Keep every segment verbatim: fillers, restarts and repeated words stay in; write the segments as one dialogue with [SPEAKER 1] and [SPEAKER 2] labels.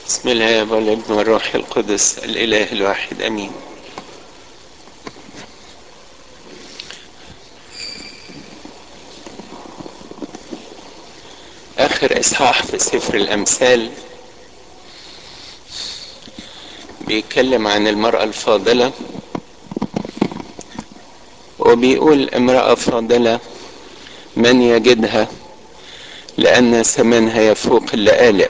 [SPEAKER 1] بسم الله والابن والروح القدس الإله الواحد أمين. آخر إصحاح في سفر الأمثال بيتكلم عن المرأة الفاضلة، وبيقول امرأة فاضلة من يجدها لأن ثمنها يفوق اللآلئ.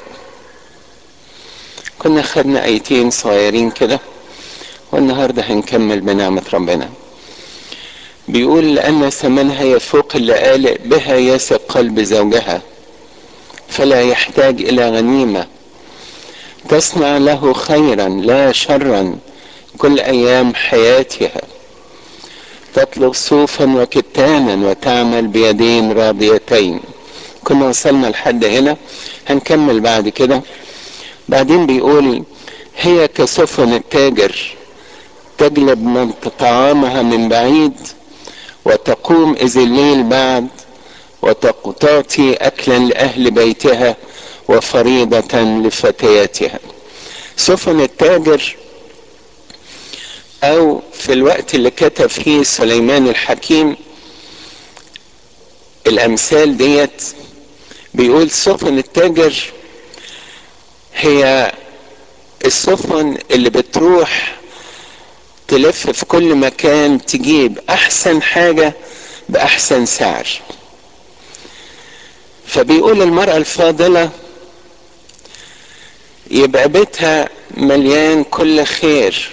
[SPEAKER 1] كنا خدنا آيتين صغيرين كده، والنهاردة هنكمل بنعمة ربنا. بيقول لأن ثمنها يفوق اللآلئ بها يثق قلب زوجها فلا يحتاج إلى غنيمة، تصنع له خيرا لا شرا كل أيام حياتها، تطلب صوفا وكتانا وتعمل بيدين راضيتين. كنا وصلنا لحد هنا، هنكمل بعد كده. بعدين بيقول هي كسفن التاجر تجلب من طعامها من بعيد، وتقوم إذ الليل بعد وتعطي أكلا لأهل بيتها وفريضة لفتياتها. سفن التاجر، أو في الوقت اللي كتب فيه سليمان الحكيم الأمثال ديت، بيقول سفن التاجر هي السفن اللي بتروح تلف في كل مكان تجيب أحسن حاجة بأحسن سعر. فبيقول المرأة الفاضلة يبقى بيتها مليان كل خير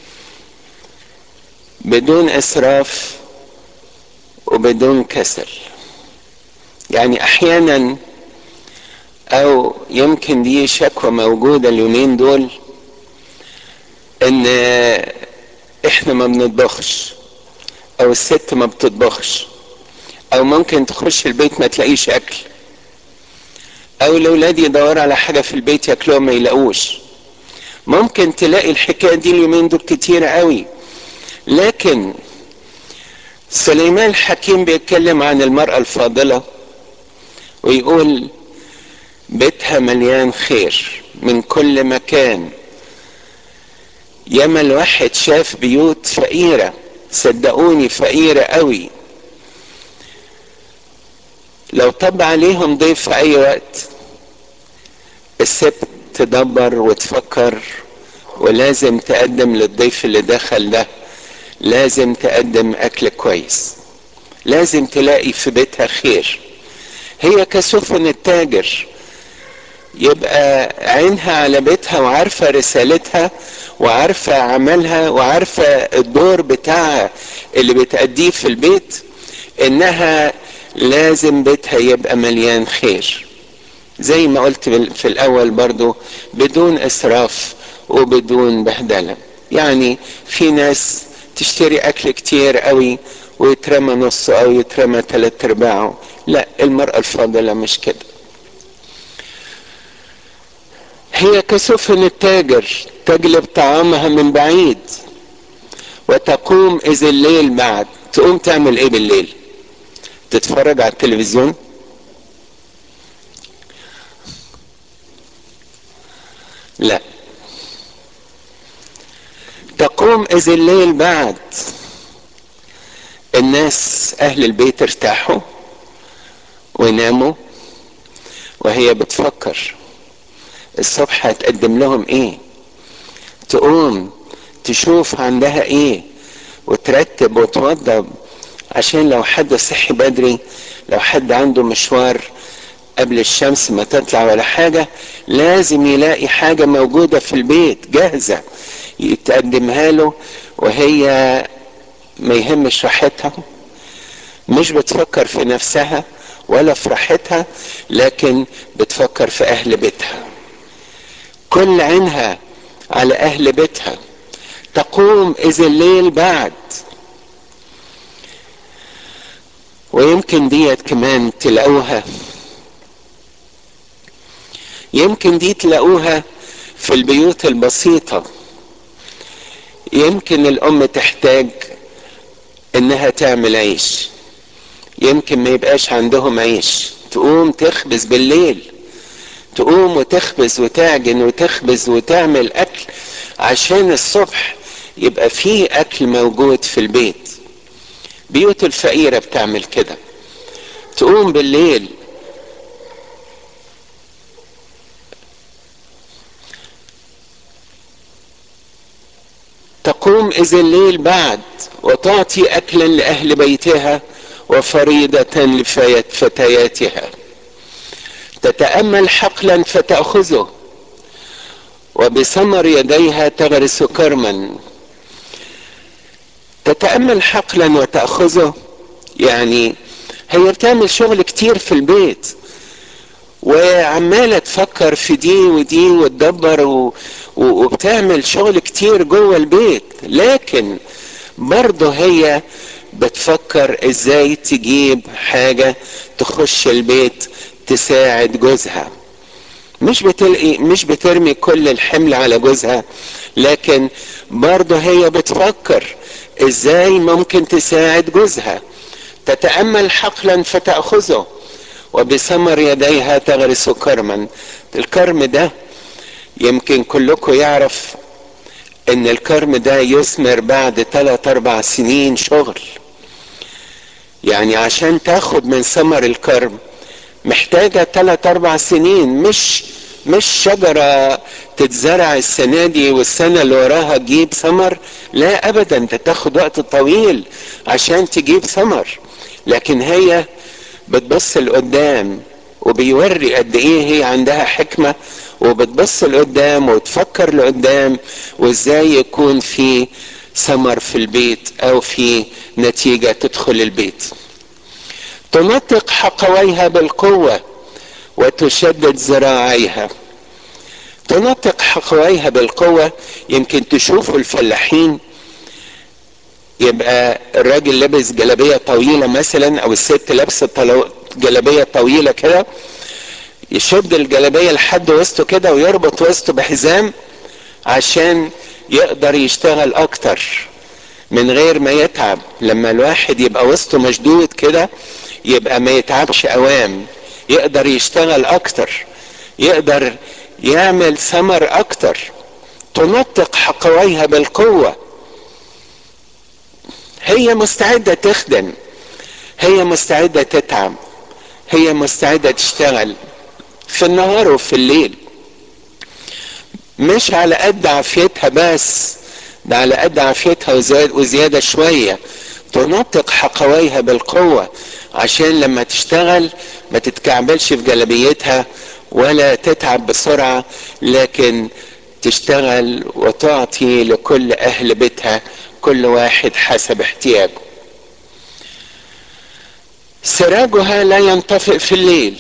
[SPEAKER 1] بدون إسراف وبدون كسل. يعني أحيانا، أو يمكن دي شكوى موجودة اليومين دول، إن إحنا ما بنطبخش، أو الست ما بتطبخش، أو ممكن تخش البيت ما تلاقيش أكل، او الاولاد يدوروا على حاجه في البيت ياكلوها ما يلاقوش. ممكن تلاقي الحكايه دي اليومين دول كتير قوي. لكن سليمان الحكيم بيتكلم عن المرأة الفاضلة ويقول بيتها مليان خير من كل مكان. ياما الواحد شاف بيوت فقيرة، صدقوني فقيرة قوي، لو طب عليهم ضيف في اي وقت الست تدبر وتفكر، ولازم تقدم للضيف اللي دخل ده، لازم تقدم اكل كويس، لازم تلاقي في بيتها خير. هي كسفن التاجر، يبقى عينها على بيتها وعارفة رسالتها وعارفة عملها وعارفة الدور بتاعها اللي بتأديه في البيت، انها لازم بيتها يبقى مليان خير. زي ما قلت في الاول برضو، بدون اسراف وبدون بهدلة. يعني في ناس تشتري اكل كتير قوي ويترمى نصه او يترمى تلات ارباعه. لا، المرأة الفاضلة مش كده. هي كسفن التاجر تجلب طعامها من بعيد، وتقوم اذ الليل بعد. تقوم تعمل ايه بالليل؟ تتفرج على التلفزيون؟ لا، تقوم اذ الليل بعد. الناس اهل البيت ارتاحوا وناموا، وهي بتفكر الصبح هتقدم لهم ايه. تقوم تشوف عندها ايه وترتب وتوضب، عشان لو حد صحي بدري، لو حد عنده مشوار قبل الشمس ما تطلع ولا حاجة، لازم يلاقي حاجة موجودة في البيت جاهزة يتقدمها له. وهي ما يهمش راحتها، مش بتفكر في نفسها ولا في راحتها، لكن بتفكر في اهل بيتها. كل عينها على اهل بيتها. تقوم اذ الليل بعد. ويمكن ديت كمان تلاقوها، يمكن دي تلاقوها في البيوت البسيطة. يمكن الام تحتاج انها تعمل عيش، يمكن ما يبقاش عندهم عيش، تقوم تخبز بالليل، تقوم وتخبز وتعجن وتخبز وتعمل اكل عشان الصبح يبقى فيه اكل موجود في البيت. بيوت الفقيرة بتعمل كده. تقوم بالليل تقوم إذا الليل بعد وتعطي أكلا لأهل بيتها وفريضة لفتياتها. تتأمل حقلا فتأخذه وبثمر يديها تغرس كرما. تتأمل حقلا وتأخذه يعني هي بتعمل شغل كتير في البيت وعمالة تفكر في دي ودي وتدبر و... وبتعمل شغل كتير جوه البيت، لكن برضه هي بتفكر ازاي تجيب حاجة تخش البيت تساعد جوزها. مش بتلقي مش بترمي كل الحمل على جوزها، لكن برضه هي بتفكر ازاي ممكن تساعد جوزها. تتأمل حقلا فتأخذه وبثمر يديها تغرس كرما. الكرم ده يمكن كلكم يعرف ان الكرم ده يثمر بعد ثلاث اربع سنين شغل. يعني عشان تاخد من ثمر الكرم محتاجة ثلاث اربع سنين، مش مش شجرة تتزرع السنة دي والسنة اللي وراها تجيب ثمر. لا ابدا، ده تاخد وقت طويل عشان تجيب ثمر. لكن هي بتبص لقدام وبيوري قد ايه هي عندها حكمة، وبتبص لقدام وتفكر لقدام وازاي يكون في ثمر في البيت او في نتيجة تدخل البيت. تنطق حقويها بالقوة وتشدد ذراعيها. تنطق حقويها بالقوة، يمكن تشوفوا الفلاحين يبقى الراجل لابس جلابية طويلة مثلا او الست لابسة جلابية طويلة كده، يشد الجلابية لحد وسطه كده ويربط وسطه بحزام عشان يقدر يشتغل اكتر من غير ما يتعب. لما الواحد يبقى وسطه مشدود كده يبقى ما يتعبش اوام، يقدر يشتغل اكتر، يقدر يعمل ثمر اكتر. تنطق حقويها بالقوة. هي مستعدة تخدم، هي مستعدة تتعب، هي مستعدة تشتغل في النهار وفي الليل، مش على قد عافيتها بس، ده على قد عافيتها وزيادة شوية. تنطق حقويها بالقوة عشان لما تشتغل ما تتكعبلش في جلبيتها ولا تتعب بسرعة، لكن تشتغل وتعطي لكل اهل بيتها كل واحد حسب احتياجه. سراجها لا ينطفئ في الليل.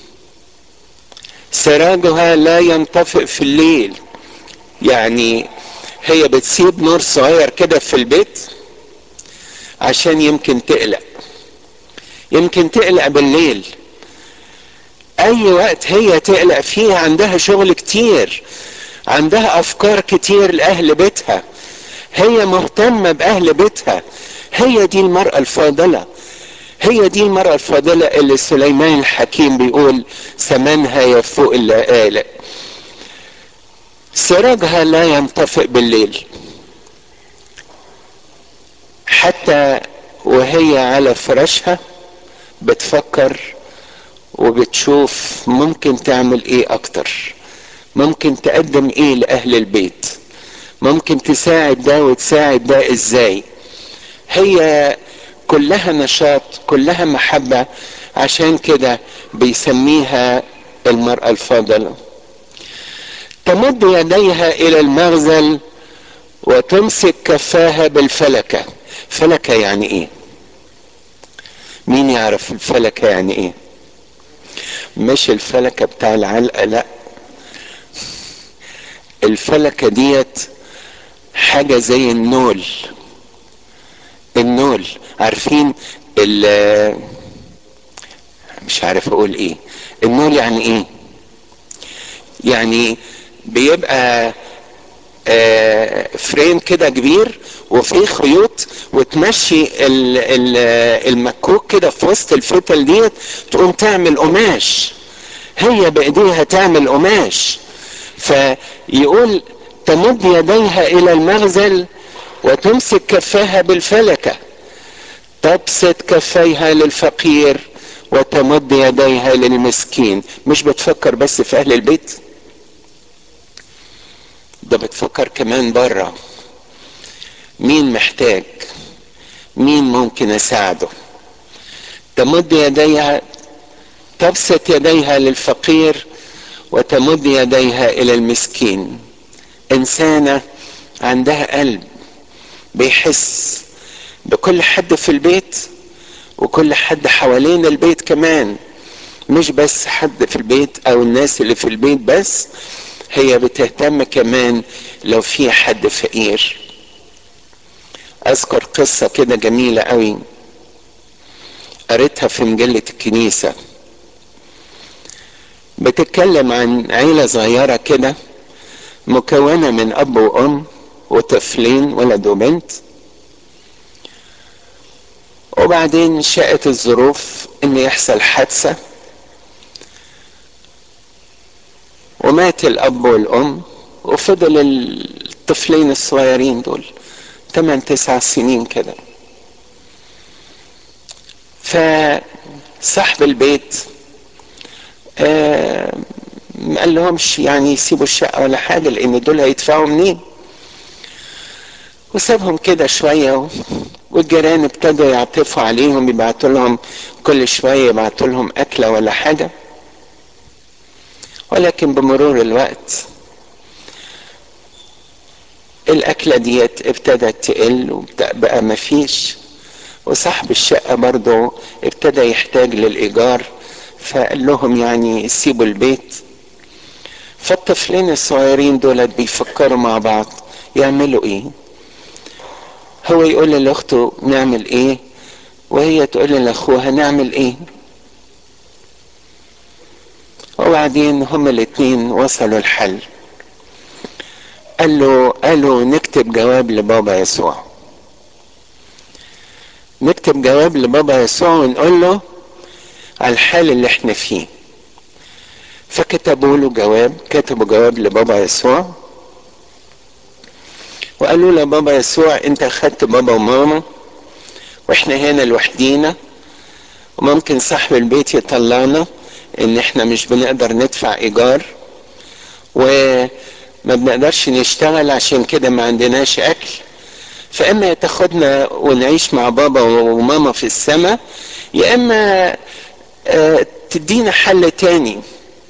[SPEAKER 1] سراجها لا ينطفئ في الليل يعني هي بتسيب نور صغير كده في البيت عشان يمكن تقلق، يمكن تقلق بالليل. اي وقت هي تقلق فيه عندها شغل كتير، عندها افكار كتير لاهل بيتها، هي مهتمة باهل بيتها. هي دي المرأة الفاضلة، هي دي المرأة الفاضلة اللي سليمان الحكيم بيقول ثمنها يفوق اللآلئ. سراجها لا ينطفئ بالليل، حتى وهي على فراشها بتفكر وبتشوف ممكن تعمل ايه اكتر، ممكن تقدم ايه لاهل البيت، ممكن تساعد ده وتساعد ده ازاي. هي كلها نشاط، كلها محبة، عشان كده بيسميها المرأة الفاضلة. تمد يديها الى المغزل وتمسك كفاها بالفلكة. فلكة يعني ايه؟ مين يعرف الفلكة يعني ايه؟ مش الفلكة بتاع العلقة، لا، الفلكة ديت حاجة زي النول. النول عارفين ال مش عارف اقول ايه. النول يعني ايه؟ يعني بيبقى آه فريم كده كبير وفيه خيوط وتمشي ال ال المكوك كده في وسط الفتل ديت تقوم تعمل قماش. هي بايديها تعمل قماش. فيقول تمد يديها الى المغزل وتمسك كفاها بالفلكة، تبسط كفيها للفقير وتمد يديها للمسكين. مش بتفكر بس في اهل البيت، ده بتفكر كمان بره، مين محتاج، مين ممكن اساعده. تمد يديها، تبسط يديها للفقير وتمد يديها الى المسكين. انسانة عندها قلب بيحس بكل حد في البيت وكل حد حوالين البيت كمان، مش بس حد في البيت او الناس اللي في البيت بس، هي بتهتم كمان لو في حد فقير. اذكر قصة كده جميلة قوي قريتها في مجلة الكنيسة، بتتكلم عن عيلة صغيرة كده مكونة من اب وام وطفلين ولد وبنت. وبعدين شاءت الظروف ان يحصل حادثة ومات الاب والام، وفضل الطفلين الصغيرين دول تمن تسع سنين كده. فصاحب البيت آه ما قال لهمش يعني يسيبوا الشقة ولا حاجة، لان دول هيدفعوا منين، وسابهم كده شوية. والجيران ابتدوا يعطفوا عليهم، يبعتوا لهم كل شوية، يبعتوا لهم أكلة ولا حاجة. ولكن بمرور الوقت الأكلة ديت ابتدت تقل وبقى مفيش، وصاحب الشقة برضو ابتدى يحتاج للإيجار، فقال لهم يعني سيبوا البيت. فالطفلين الصغيرين دولت بيفكروا مع بعض يعملوا ايه. هو يقول لاخته نعمل ايه، وهي تقول لاخوها نعمل ايه. وبعدين هما الاتنين وصلوا الحل. قال له قالوا نكتب جواب لبابا يسوع، نكتب جواب لبابا يسوع ونقول له على الحال اللي احنا فيه. فكتبوا له جواب، كتبوا جواب لبابا يسوع وقالوا له بابا يسوع انت اخدت بابا وماما واحنا هنا لوحدينا، وممكن صاحب البيت يطلعنا ان احنا مش بنقدر ندفع ايجار وما بنقدرش نشتغل، عشان كده ما عندناش اكل. فاما تاخدنا ونعيش مع بابا وماما في السماء، يا اما اه تدينا حل تاني.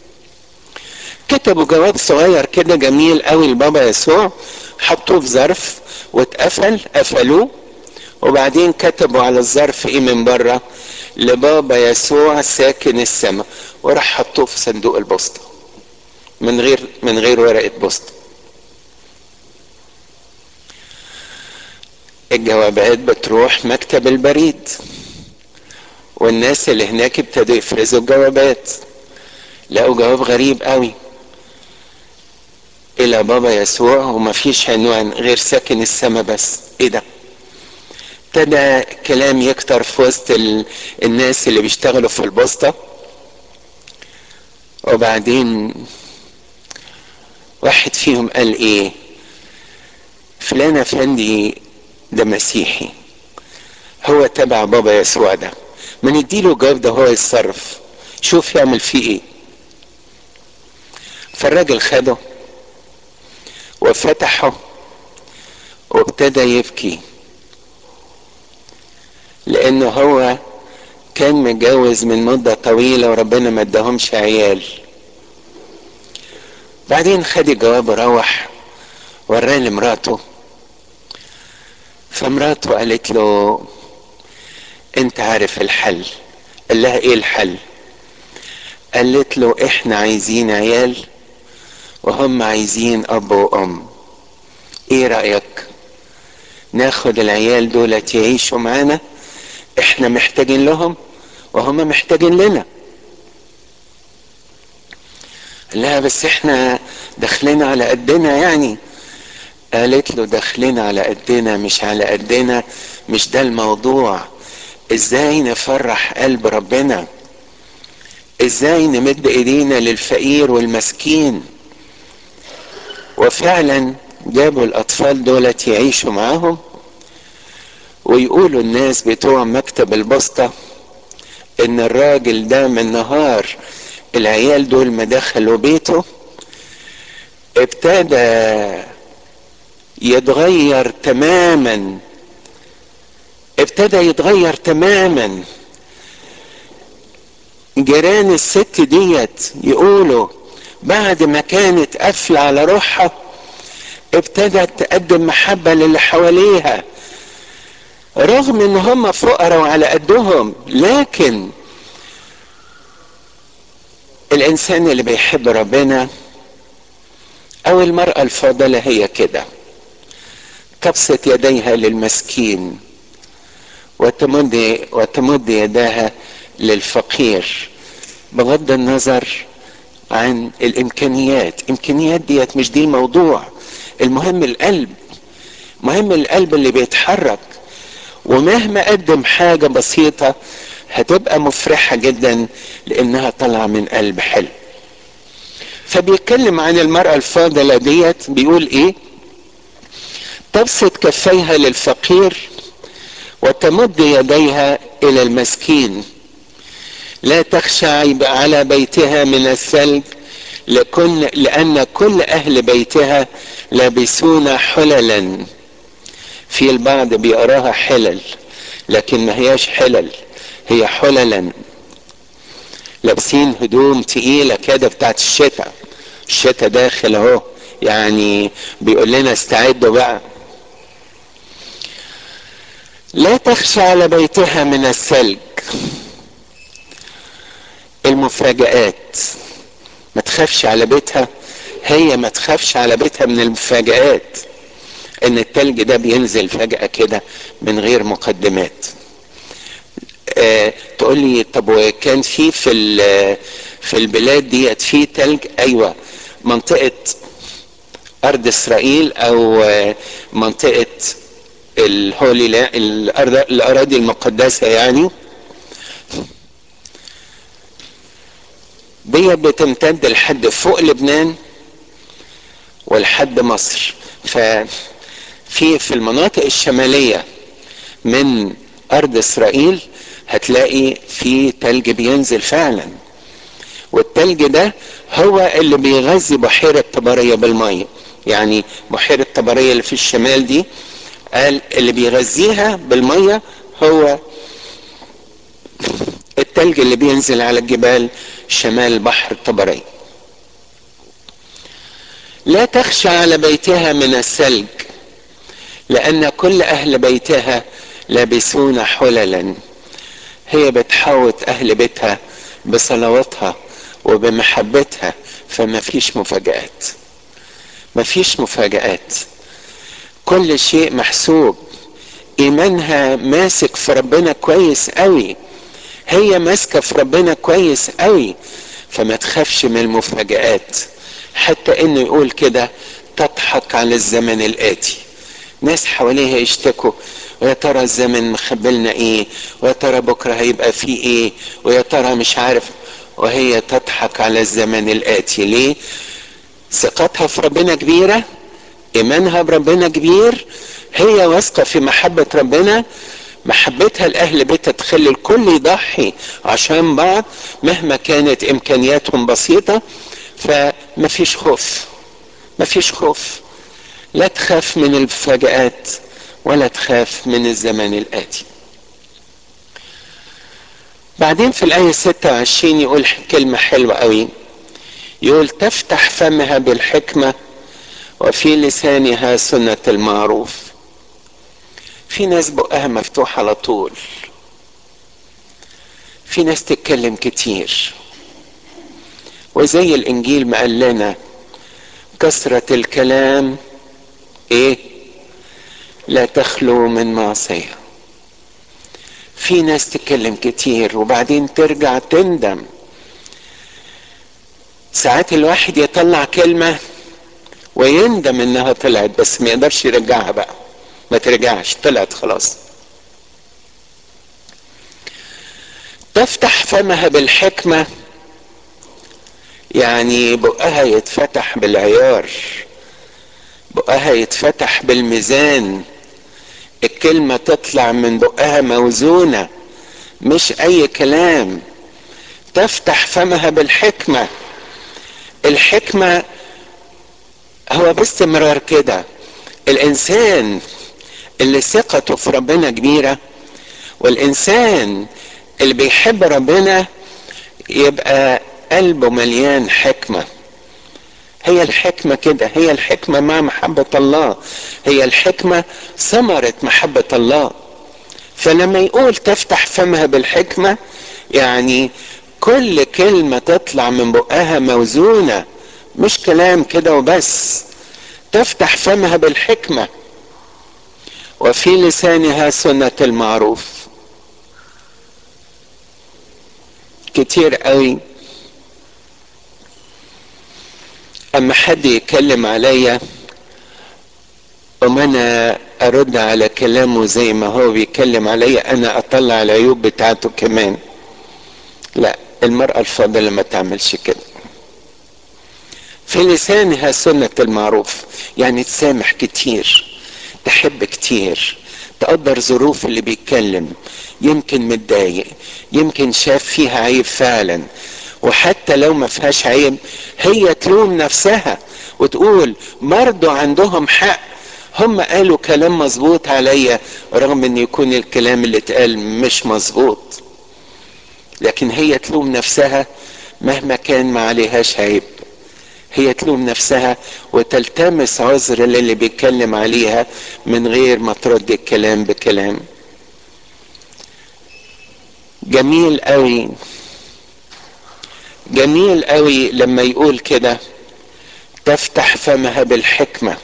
[SPEAKER 1] كتبوا جواب صغير كده جميل قوي لبابا يسوع، حطوه في ظرف واتقفل، قفلوه. وبعدين كتبوا على الظرف ايه من بره، لبابا يسوع ساكن السماء، وراح حطوه في صندوق البوسطة من غير من غير ورقة بوسطة. الجوابات بتروح مكتب البريد، والناس اللي هناك ابتدوا يفرزوا الجوابات، لقوا جواب غريب قوي الى بابا يسوع وما فيش عنوان غير ساكن السماء بس. ايه ده؟ ابتدى كلام يكتر في وسط ال... الناس اللي بيشتغلوا في البوسطة. وبعدين واحد فيهم قال ايه، فلان افندي ده مسيحي، هو تبع بابا يسوع ده، ما نديله الجواب ده هو يتصرف، شوف يعمل فيه ايه. فالراجل خده وفتحه وابتدى يبكي، لانه هو كان متجوز من مدة طويلة وربنا ما اداهمش عيال. بعدين خد الجواب وروح وراه لمراته. فمراته قالت له انت عارف الحل. قال لها ايه الحل؟ قالت له احنا عايزين عيال وهم عايزين اب وام، ايه رأيك ناخد العيال دولت يعيشوا معانا، احنا محتاجين لهم وهم محتاجين لنا. قال لها بس احنا دخلنا على قدنا يعني. قالت له دخلنا على قدنا مش على قدنا، مش ده الموضوع، ازاي نفرح قلب ربنا. ازاي نمد ايدينا للفقير والمسكين. وفعلا جابوا الاطفال دولت يعيشوا معاهم، ويقولوا الناس بتوع مكتب البسطة ان الراجل ده من نهار العيال دول ما دخلوا بيته ابتدى يتغير تماما، ابتدى يتغير تماما. جيران الست ديت يقولوا بعد ما كانت قافلة على روحها ابتدت تقدم محبة للي حواليها، رغم ان هم فقراء وعلى قدهم. لكن الانسان اللي بيحب ربنا او المرأة الفاضلة هي كده، تبسط يديها للمسكين وتمد وتمد يداها للفقير، بغض النظر عن الامكانيات. امكانيات ديت مش دي الموضوع، المهم القلب، مهم القلب اللي بيتحرك. ومهما قدم حاجة بسيطة هتبقى مفرحة جدا لانها طالعة من قلب حلو. فبيتكلم عن المرأة الفاضلة ديت، بيقول ايه؟ تبسط كفيها للفقير وتمد يديها الى المسكين، لا تخشى على بيتها من الثلج لكن لان كل اهل بيتها لابسون حللا. في البعض بيقراها حلل، لكن ما هياش حلل، هي حللا. لابسين هدوم تقيلة كده بتاعت الشتاء، الشتاء داخل اهو، يعني بيقول لنا استعدوا بقى. لا تخشى على بيتها من الثلج. المفاجآت، ما تخافش على بيتها، هي ما تخافش على بيتها من المفاجآت، ان التلج ده بينزل فجأة كده من غير مقدمات. آه تقول لي طب وكان في في في البلاد ديت في تلج؟ ايوه، منطقة ارض اسرائيل او آه منطقة الهولي لا الاراضي المقدسة يعني، ديت بتمتد لحد فوق لبنان ولحد مصر. ففي في المناطق الشمالية من ارض اسرائيل هتلاقي في تلج بينزل فعلا، والتلج ده هو اللي بيغذي بحيرة طبرية بالمية. يعني بحيرة طبرية اللي في الشمال دي قال اللي بيغذيها بالمية هو التلج اللي بينزل على الجبال شمال بحر طبرية. لا تخشى على بيتها من الثلج لان كل اهل بيتها لابسون حللا. هي بتحوط اهل بيتها بصلواتها وبمحبتها، فما فيش مفاجآت، ما فيش مفاجآت، كل شيء محسوب. ايمانها ماسك في ربنا كويس قوي، هي ماسكة في ربنا كويس قوي، فما تخافش من المفاجآت. حتى انه يقول كده تضحك على الزمن الآتي. ناس حواليها يشتكوا، ويا ترى الزمن مخبلنا ايه، ويا ترى بكره هيبقى فيه ايه، ويا ترى مش عارف، وهي تضحك على الزمن الآتي. ليه؟ ثقتها في ربنا كبيرة، ايمانها بربنا كبير، هي واثقة في محبة ربنا، محبتها لأهل بيتها تخلي الكل يضحي عشان بعض مهما كانت امكانياتهم بسيطة. فمفيش خوف، مفيش خوف، لا تخاف من المفاجآت ولا تخاف من الزمن الآتي. بعدين في الآية ستة وعشرين يقول كلمة حلوة قوي، يقول تفتح فمها بالحكمة وفي لسانها سنة المعروف. في ناس بقها مفتوح على طول، في ناس تتكلم كتير، وزي الانجيل ما قال لنا كثرة الكلام ايه؟ لا تخلو من معصية. في ناس تتكلم كتير وبعدين ترجع تندم. ساعات الواحد يطلع كلمة ويندم انها طلعت، بس ما يقدرش يرجعها بقى، ما ترجعش، طلعت خلاص. تفتح فمها بالحكمة يعني بقها يتفتح بالعيار، بقها يتفتح بالميزان، الكلمة تطلع من بقها موزونة، مش اي كلام. تفتح فمها بالحكمة. الحكمة هو باستمرار كده. الانسان اللي ثقته في ربنا كبيرة، والانسان اللي بيحب ربنا، يبقى قلبه مليان حكمة. هي الحكمة كده، هي الحكمة مع محبة الله، هي الحكمة ثمرة محبة الله. فلما يقول تفتح فمها بالحكمة، يعني كل كلمة تطلع من بقها موزونة، مش كلام كده وبس. تفتح فمها بالحكمة، وفي لسانها سنة المعروف. كتير قوي اما حد يتكلم عليا وما انا ارد على كلامه زي ما هو بيتكلم عليا، انا اطلع العيوب بتاعته كمان. لا، المرأة الفاضلة ما تعملش كده. في لسانها سنة المعروف، يعني تسامح كتير، تحب كتير، تقدر ظروف اللي بيتكلم، يمكن متضايق، يمكن شاف فيها عيب فعلا، وحتى لو ما فيهاش عيب هي تلوم نفسها وتقول برضو عندهم حق، هم قالوا كلام مظبوط عليا، رغم ان يكون الكلام اللي اتقال مش مظبوط. لكن هي تلوم نفسها مهما كان ما عليهاش عيب، هي تلوم نفسها وتلتمس عذر للي بيتكلم عليها من غير ما ترد الكلام بكلام. جميل قوي، جميل قوي لما يقول كده تفتح فمها بالحكمة.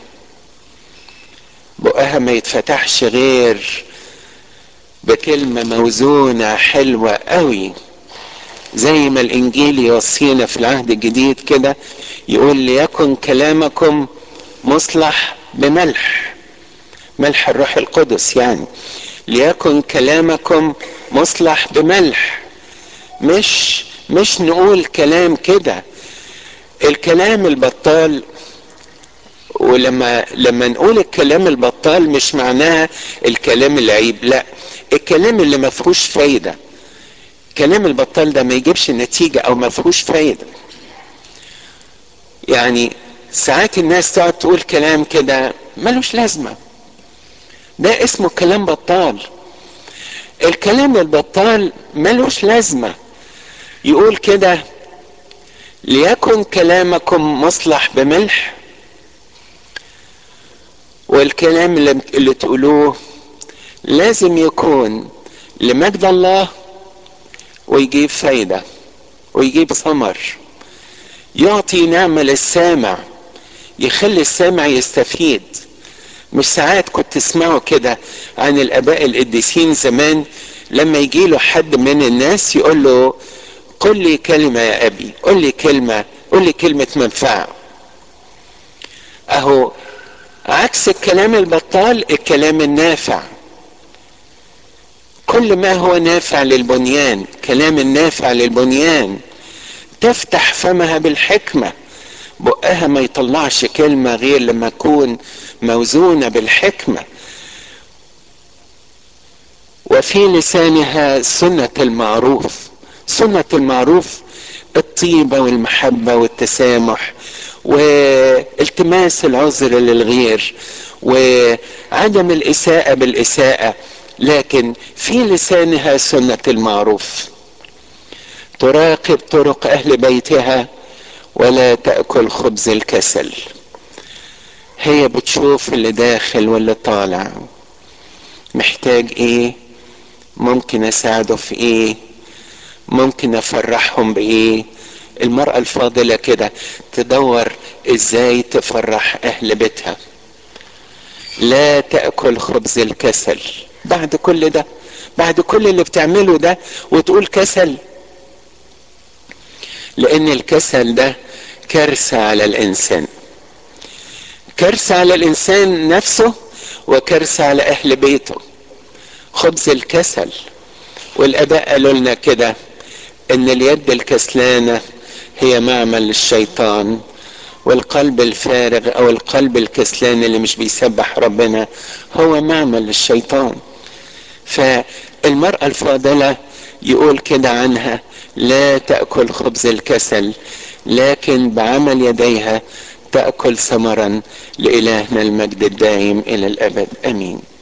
[SPEAKER 1] بقها ما يتفتحش غير بكلمة موزونة حلوة قوي، زي ما الانجيل يوصينا في العهد الجديد كده، يقول ليكن كلامكم مصلح بملح، ملح الروح القدس يعني. ليكن كلامكم مصلح بملح، مش مش نقول كلام كده الكلام البطال. ولما لما نقول الكلام البطال مش معناها الكلام العيب، لا، الكلام اللي ما فيهوش فايده. كلام البطال ده ما يجيبش نتيجه او ما فيهوش فايده. يعني ساعات الناس تقعد تقول كلام كده ملوش لازمه، ده اسمه كلام بطال. الكلام البطال ملوش لازمه. يقول كده ليكن كلامكم مصلح بملح، والكلام اللي, اللي تقولوه لازم يكون لمجد الله، ويجيب فايدة ويجيب ثمر، يعطي نعمة للسامع، يخلي السامع يستفيد. مش ساعات كنت تسمعوا كده عن الآباء القديسين زمان، لما يجي له حد من الناس يقول له قل لي كلمة يا أبي، قل لي كلمة، قل لي كلمة منفعة. أهو عكس الكلام البطال الكلام النافع. كل ما هو نافع للبنيان، كلام النافع للبنيان. تفتح فمها بالحكمة، بقها ما يطلعش كلمة غير لما تكون موزونة بالحكمة. وفي لسانها سنة المعروف. سنة المعروف الطيبة والمحبة والتسامح والتماس العذر للغير وعدم الإساءة بالإساءة. لكن في لسانها سنة المعروف. تراقب طرق أهل بيتها ولا تأكل خبز الكسل. هي بتشوف اللي داخل واللي طالع، محتاج ايه، ممكن اساعده في ايه، ممكن افرحهم بايه. المرأة الفاضلة كده تدور ازاي تفرح اهل بيتها. لا تأكل خبز الكسل. بعد كل ده، بعد كل اللي بتعمله ده وتقول كسل؟ لان الكسل ده كارثة على الانسان، كارثة على الانسان نفسه وكارثة على اهل بيته. خبز الكسل. والاباء قالوا لنا كده ان اليد الكسلانة هي معمل للشيطان، والقلب الفارغ او القلب الكسلان اللي مش بيسبح ربنا هو معمل للشيطان. فالمرأة الفاضلة يقول كده عنها: لا تأكل خبز الكسل، لكن بعمل يديها تأكل ثمرا. لإلهنا المجد الدائم إلى الأبد، آمين.